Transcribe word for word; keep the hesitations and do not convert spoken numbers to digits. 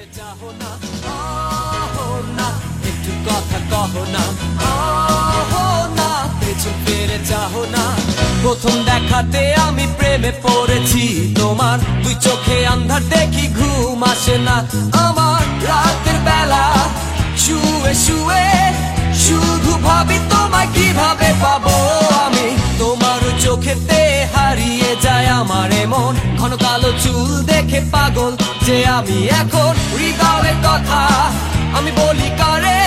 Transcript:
চাহো না ও না একটু কথা কহো না ও না পেছন ফিরে চাহো না প্রথম দেখাতে আমি প্রেমে পড়েছি তোমার দুই চোখে আন্ধার দেখি ঘুম আসে না আমার রাতের বেলা শুয়ে শুয়ে শুধু ভাবি তোমায় কিভাবে পাবো আমি তোমার চোখেতে হারিয়ে যায় আমার মন ঘন কালো চুল দেখে পাগল যে আমি এখন হৃদয়ের কথা আমি বলি কারে